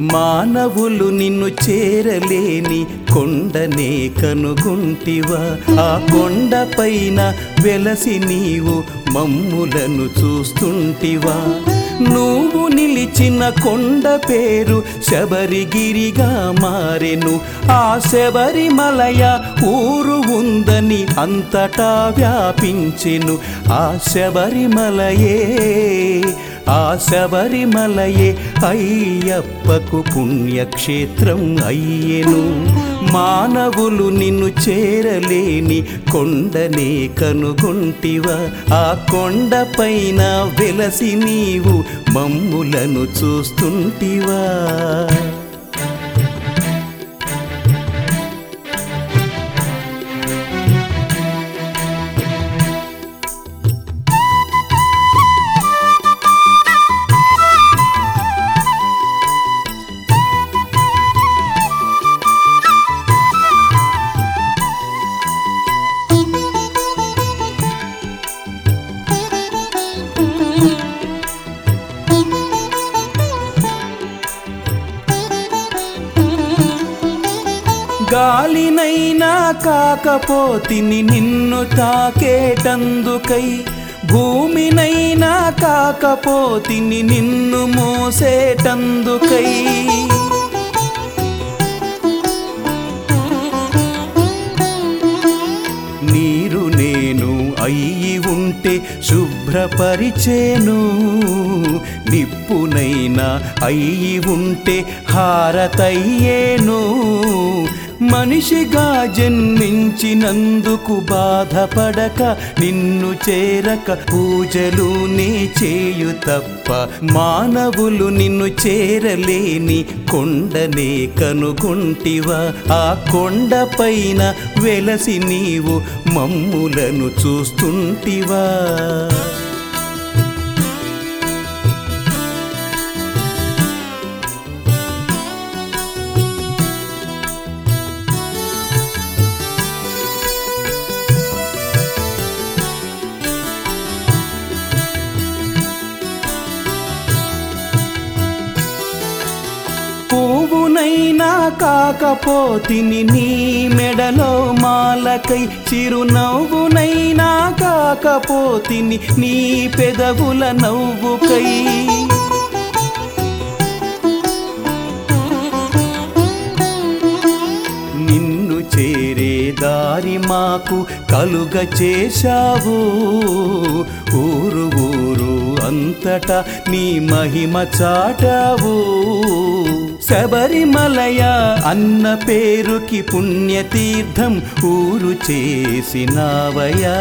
మానవులు నిన్ను చేరలేని కొండనే కనుగొంటివా ఆ కొండపైన వెలసి నీవు మమ్ములను చూస్తుంటివా నువ్వు నిలిచిన కొండ పేరు శబరిగిరిగా మారెను ఆ శబరిమలయ ఊరు ఉందని అంతటా వ్యాపించెను ఆ శబరిమలయే అయ్యప్పకు పుణ్యక్షేత్రం అయ్యెను మానవులు నిన్ను చేరలేని కొండనే కనుగొంటివా ఆ కొండపైన వెలసి నీవు మమ్ములను చూస్తుంటివా గాలినైనా కాకపోతిని నిన్ను తాకేటందుకై భూమినైనా కాకపోతిని నిన్ను మోసేటందుకై నీరు నేను అయ్యి ఉంటే శుభ్రపరిచేను నిప్పునైనా అయ్యి ఉంటే హారతయ్యేను మనిషిగా జన్మించినందుకు బాధపడక నిన్ను చేరక పూజలు నే చేయు తప్ప మానవులు నిన్ను చేరలేని కొండనే కనుగొంటివా ఆ కొండపైన వెలసి నీవు మమ్ములను చూస్తుంటివా పువ్వునైనా కాకపోతిని నీ మెడలో మాలకై చిరునవ్వునైనా కాకపోతిని నీ పెదవుల నవ్వుకై నిన్ను చేరే దారి మాకు కలుగ చేశావు ఊరు ఊరు అంతటా నీ మహిమ చాటావు శబరిమలయ అన్న పేరుకి పుణ్యతీర్థం ఊరు చేసినావయా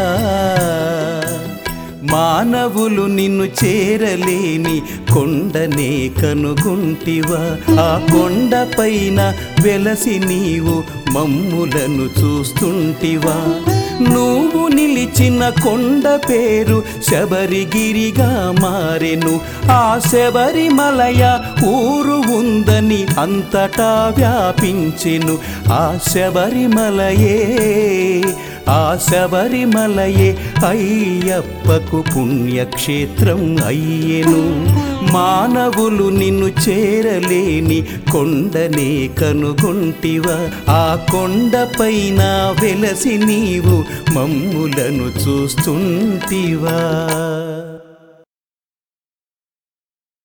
మానవులు నిన్ను చేరలేని కొండనే కనుగొంటివా ఆ కొండపైన వెలసి నీవు మమ్ములను చూస్తుంటివా నువ్వు నిలిచిన కొండ పేరు శబరిగిరిగా మారెను ఆ శబరిమలయ ఊరు ఉందని అంతటా వ్యాపించెను ఆ శబరిమలయే అయ్యప్పకు పుణ్యక్షేత్రం అయ్యెను మానవులు నిన్ను చేరలేని కొండనే కనుగొంటివా ఆ కొండపైన వెలసి నీవు మమ్ములను చూస్తుంటివా